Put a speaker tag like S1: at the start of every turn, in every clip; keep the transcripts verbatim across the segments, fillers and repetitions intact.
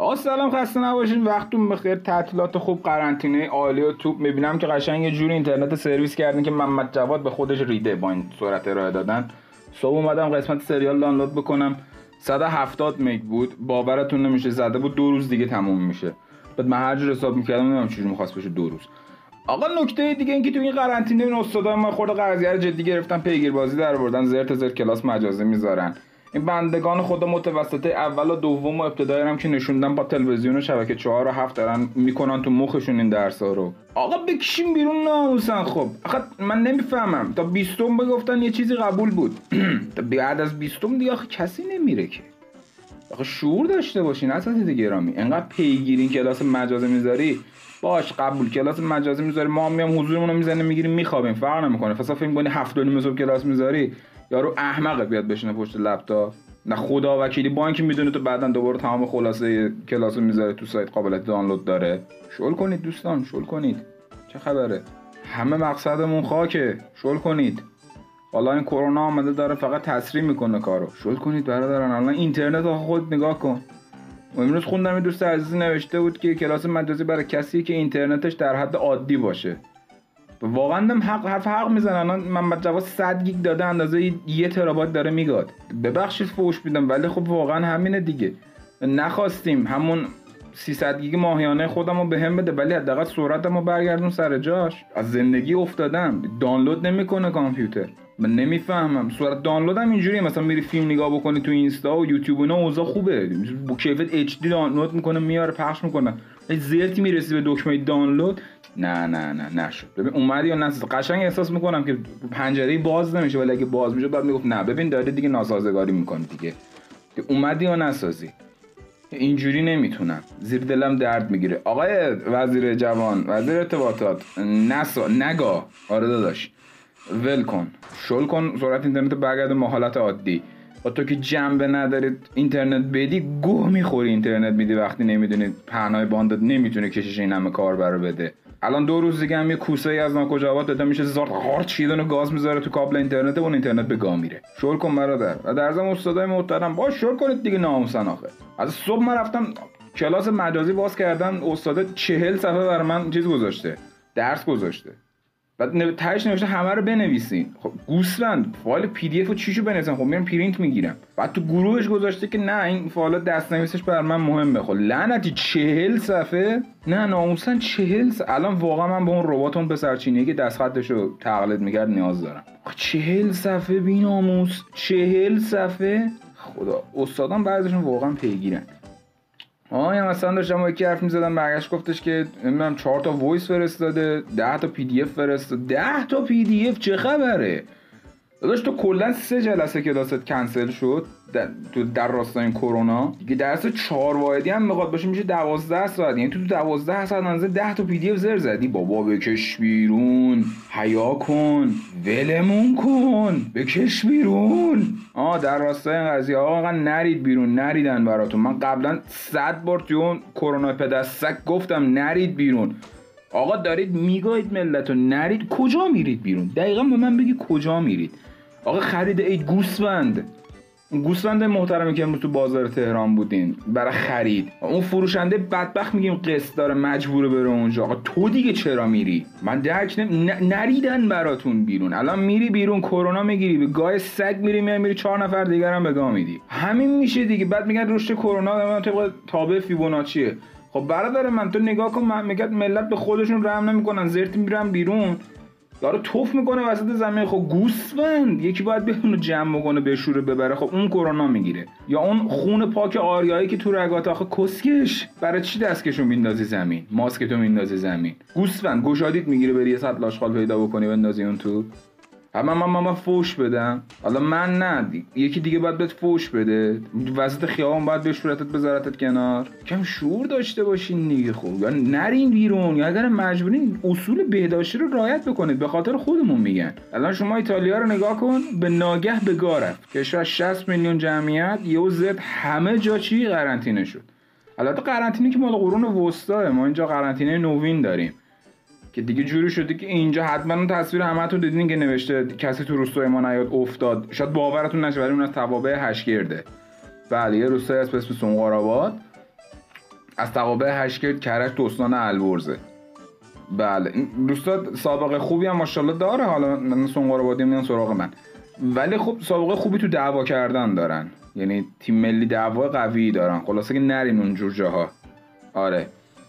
S1: آقا سلام، خسته نباشین، وقتتون بخیر. تعطیلات خوب، قرنطینه عالی و توپ. میبینم که قشنگ یه جوری اینترنت سرویس کردین که محمد جواد به خودش ریده با این سرعت ارائه دادن. صبح اومدم قسمت سریال دانلود بکنم، صد و هفتاد مگ بود، باورتون نمیشه. زده بود دو روز دیگه تموم میشه. بعد من هر جور حساب میکردم نمیدونم چجوری می‌خواست بشه دو روز. آقا نکته دیگه این که تو این قرنطینه این استادا ما خورده قضیه رو جدی گرفتن، پیگیر بازی در آوردن، زرت زرت کلاس مجازی میذارن. این بندگان خدا متوسطه اول و دوم و ابتدایی هم که نشوندن با تلویزیون و شبکه چهار و هفت دارن میکنن تو مخشون این درس‌ها رو. آقا بکشیم بیرون ناموسن. خب آخه من نمیفهمم، تا بیستم بگفتن یه چیزی قبول بود تا بعد از بیستم دیگه آخه کسی نمیره که. آخه شعور داشته باشین اساتید گرامی. انقدر پیگیرین کلاس مجازی میذاری، باش قبول، کلاس مجازی میذاری، ما میام حضورمون رو میزنیم میگیریم میخوابیم، فرق نمیکنه. فاصله فکر کنی هفت و نیم صبح کلاس میذاری، یارو احمقه بیاد بشینه پشت لپتاپ. نه خدا وکیلی با اینکه میدونه تو بعدن دوباره تمام خلاصه کلاسو میذاره تو سایت، قابلیت دانلود داره. شل کنید دوستان، شل کنید. چه خبره؟ همه مقصدمون خاکه. شل کنید. حالا این کرونا آمده داره فقط تسریع میکنه کارو. شل کنید برادران. الان اینترنت رو خود نگاه کن. امروز خوندم این دوست عزیز نوشته بود که کلاس مجازی برای کسی که اینترنتش در حد عادی باشه. واقعا هم حق حرف حق میزنن. محمد جواد صد گیگ داده، اندازه یه ترابایت داره میگاد. ببخشید فوش میدم ولی خب واقعا همینه دیگه. نخواستیم همون سیصد گیگ ماهیانه خودمو بهم بده، ولی حداقل سرعتمو برگردون سر جاش. از زندگی افتادم. دانلود نمیکنه کامپیوتر. من نمیفهمم. سرعت دانلودم اینجوریه، مثلا میری فیلم نگاه بکنی تو اینستا و یوتیوب اینا اوضاع خوبه، با کیفیت اچ دی دانلود میکنه میاره پخش میکنه. زرتی میرسی به دکمه دانلود، نه نه نه نشد. ببین اومدی یا نه، قشنگ احساس میکنم که پنجره باز نمیشه، ولی اگه باز میشه بعد میگفت نه ببین داره دیگه ناسازگاری میکنه دیگه. اومدی یا نسازی. اینجوری نمیتونم، زیر دلم درد میگیره. آقای وزیر جوان، وزیر ارتباطات، نسا نگا. آره داداش ول کن، شل کن، سرعت اینترنت برگرده ما حالت عادی. با تو که جنبه ندارید اینترنت بدی، گوه میخوری اینترنت میدی وقتی نمیدونی پهنای باندت نمیتونه کشش این همه کاربر بده. الان دو روز دیگه هم یه کوسه ای از ناکجاوات داده میشه زارت هارد چیدن و گاز میذاره تو کابل اینترنت و اون اینترنت به گا میره. شل کن برادر. و در ضمن استادای محترم با شل کنید دیگه ناموسن. آخه از صبح من رفتم کلاس مجازی باز کردن، استاد چهل صفحه برای من چیز گذاشته، درس گذاشته. بعد تهش نوشته همه رو بنویسین. خب گوسفند فایل پی دی اف رو چیشو بنویسن؟ خب میرم پرینت میگیرم. بعد تو گروهش گذاشته که نه این فایل دست نویسش بر من مهمه. خب لعنتی چهل صفحه؟ نه ناموسن چهل صفحه. الان واقعا من به اون ربات اون پسرچینی که دست خطشو تقلید میکرد نیاز دارم. چهل صفحه بی ناموس، چهل صفحه. خدا استادان بعضیشون واقعا پیگیرن. آه یا مثلا داشتم با یکی حرف میزدم، برگشت گفتش که نمیدونم چهار تا وایس فرستاده، ده تا پی دی اف فرستاده. ده تا پی دی اف چه خبره؟ داداش تو کلا سه جلسه کلاست کنسل شد در تو در راستای این کرونا دیگه. درس چهار واحدی هم میخواد باشه میشه دوازده ساعت، یعنی تو تو دوازده ساعت اندازه ده تا پی دی اف زر زدی. بابا بکش بیرون، حیا کن، ولمون کن، بکش بیرون. آه در راستای این قضیه آقا نرید بیرون، نریدن براتون. من قبلا صد بار تو اون کرونا پدسک گفتم نرید بیرون. آقا دارید میگاید ملتو نرید. کجا میرید بیرون؟ دقیقاً به من بگی کجا میرید. آقا خرید عید گوسفند، گوسفند محترمی که امروز تو بازار تهران بودین برای خرید، اون فروشنده بدبخت میگیم قسط داره مجبوره بره اونجا. آقا تو دیگه چرا میری؟ من درک نم... نریدن براتون بیرون. الان میری بیرون کرونا میگیری، به گای سگ میری میای میری چهار نفر دیگر هم به گا میدی. همین میشه دیگه. بعد میگن رشد کرونا طبق تابع فیبوناچیه. خب برادر من تو نگاه کن، من میگم ملت به خودشون رحم نمیکنن، زرت میرن بیرون، داره توف میکنه وسط زمین. خب گوسفند یکی باید به اونو جمع بکنه بشوره ببره. خب اون کرونا میگیره یا اون خون پاک آریایی که تو رگات. آخه کسکش برای چی دستکشو میندازی زمین، ماسکتو میندازی زمین؟ گوسفند گشادیت میگیره بری یه ساعت لاشخال پیدا بکنی بندازی اون تو. اما من من من فوش بدم، حالا من نه دی. یکی دیگه باید بهت فوش بده وسط خیابون، باید بشورتت بذارتت کنار. کم شعور داشته باشین دیگه. خب یا نرین بیرون یا اگر مجبورین اصول بهداشتی رو رعایت بکنید. به خاطر خودمون میگن. الان شما ایتالیا رو نگاه کن، به ناگه به گا رفت. کشور شصت میلیون جمعیت یهو زد همه جا چی قرنطینه شد. البته قرنطینه که مال قرون وسطا، ما اینجا قرنطینه نوین داریم که دیگه جوری شده که اینجا حتما اون تصویر همتون دیدین که نوشته کسی تو روستای ما نیاد افتاد. شاید باورتون نشه ولی اون از توابع هشگرده. بله یه روستایی از اسم سونقارآباد از تقابع هشت کرج تا استان البرزه. بله این دوستا سابقه خوبی هم ماشاءالله داره، حالا من سنگار آبادی میان سراغ من، ولی خب سابقه خوبی تو دعوا کردن دارن، یعنی تیم ملی دعوا قوی دارن. خلاصه که نرین اونجور جاها. آره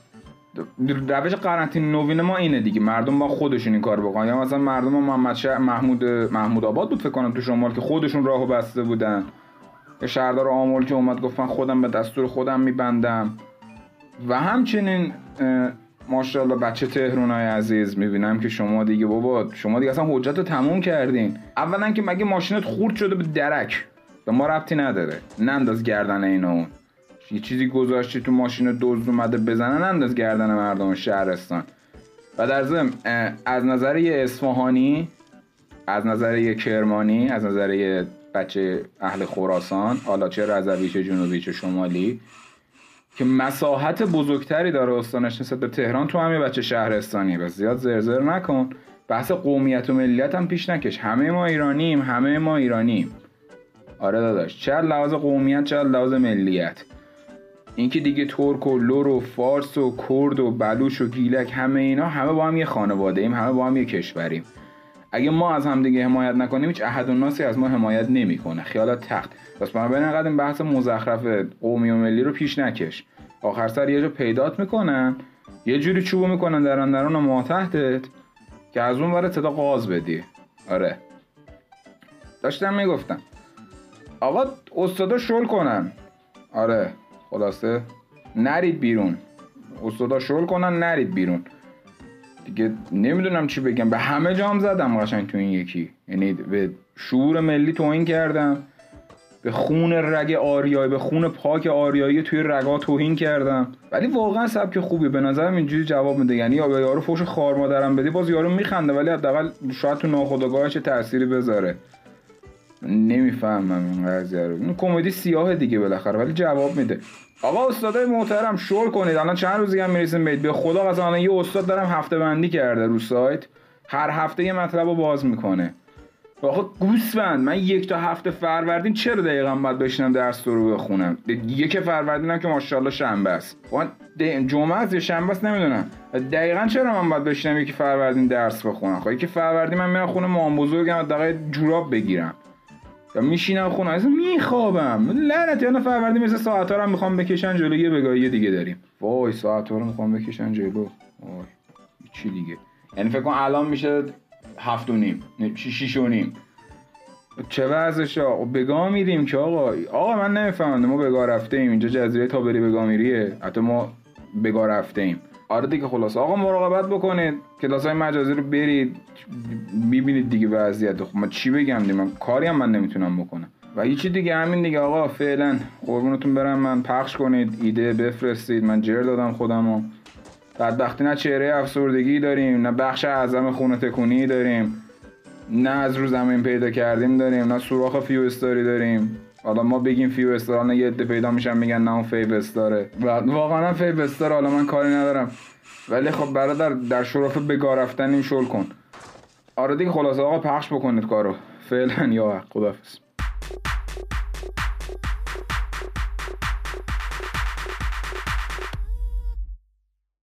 S1: روش قرنطینه نوین ما اینه دیگه، مردم با خودشون این کار بکنن. یا مثلا مردم محمد شهر محمود محمود آباد بود فکر کنم تو شمال که خودشون راهو بسته بودن، یا شهردار آمل که اومد گفت من خودم به دستور خودم میبندم. و همچنین ماشاءالله بچه تهرانای عزیز میبینم که شما دیگه بابا شما دیگه اصلا حجت رو تموم کردین. اولا که مگه ماشینت خورد شده به درک، به ما ربطی نداره، ننداز گردن اینا. اون یه چیزی گذاشتی تو ماشین دزد اومده بزنن، ننداز گردن مردم شهرستان. و در ضمن از نظر یه اصفهانی، از نظر یه کرمانی، از نظر یه بچه اهل خراسان، حالا چه رضوی چه جنوبی چه شمالی، که مساحت بزرگتری داره استانش نسبت به تهران، تو هم یه بچه شهرستانی، بس زیاد زرزر نکن. بحث قومیت و ملیت هم پیش نکش، همه ما ایرانیم، همه ما ایرانیم. آره داداش، چه لحاظ قومیت چه لحاظ ملیت. این که دیگه ترک و لور و فارس و کرد و بلوچ و گیلک، همه اینا همه با هم یه خانواده ایم، همه با هم یه کشوریم. اگه ما از هم دیگه حمایت نکنیم هیچ احد و ناسی از ما حمایت نمیکنه. خیالات تخت. بس من ببین انقدر این بحث مزخرف قومی و ملی رو پیش نکش. آخر سر یه جا پیدات میکنن، یه جوری چوبو میکنن درن درون ما تحتت که از اون ور صدا قاز بدی. آره داشتم میگفتم آقا استادا شل کنن. آره خلاصه نرید بیرون، استادا شل کنن نرید بیرون دیگه. نمیدونم چی بگم، به همه جام زدم قشنگ تو این یکی، یعنی به شعور ملی توهین کردم، به خون رگ آریایی، به خون پاک آریایی توی رگا توهین کردم. ولی واقعا سبک خوبی به نظرم اینجوری جواب میده، یعنی یا به یارو فوش خار مادرم بدی باز یارو میخنده، ولی حداقل شاید تو ناخودآگاهش تأثیری بذاره. نمیفهمم این قضیه رو. این کمدی سیاه دیگه بالاخره، ولی جواب میده. آقا استادای محترم شل کنید. الان چند روزی هم میرسیم بید به خدا قسم یه استاد دارم هفته بندی کرده رو سایت، هر هفته یه مطلب رو باز میکنه. آقا گوسفند، من یک تا هفته فروردین چرا دقیقاً باید بشینم درس رو بخونم؟ یک فروردینم که ماشاءالله شنبه است، جمعه است یا شنبه است نمیدونم، دقیقاً چرا من باید بشینم یکی فروردین درس بخونم؟ خب یکی فروردین من میرم خونه مام بزرگم حداقل جوراب بگیرم، یا میشینم خونه اصلا میخوابم. لعنت یعنی فروردین مثل ساعت‌ها رو میخوام بکشن جلو، یه بگاهی دیگه داریم. وای ساعت‌ها رو میخوام بکشن جلو. وای چی دیگه؟ یعنی فکر کن الان میشه هفت و نیم، شیش و نیم. چه وضعشه؟ بگاه میریم که آقا آقا من نمیفهمم، ما بگاه رفته ایم، اینجا جزیره تابری بگاه میریه، حتی ما بگاه رفته ایم. آره دیگه خلاص آقا مراقبت بکنید، کلاسای مجازی رو برید میبینید دیگه وضعیت. خب من چی بگم دیگه، من کاری هم من نمیتونم بکنم. و هیچی دیگه، همین دیگه آقا فعلا قربونتون برم. من پخش کنید، ایده بفرستید، من جر دادم خودمو. بدبختی نه چهره افسردگی داریم، نه بخش اعظم خونه تکونی داریم، نه از رو زمین پیدا کردیم داریم، نه سوراخ فیو استاری داریم. حالا ما بگیم فیو استار، نه یه عده پیدا میشن میگن نه اون فیو استاره، و واقعا فیو استار حالا من کاری ندارم، ولی خب برادر در شرف بگاه رفتنیم شل کن. آره دیگه خلاص آقا پخش بکنید کارو فعلا. یا خداحافظ.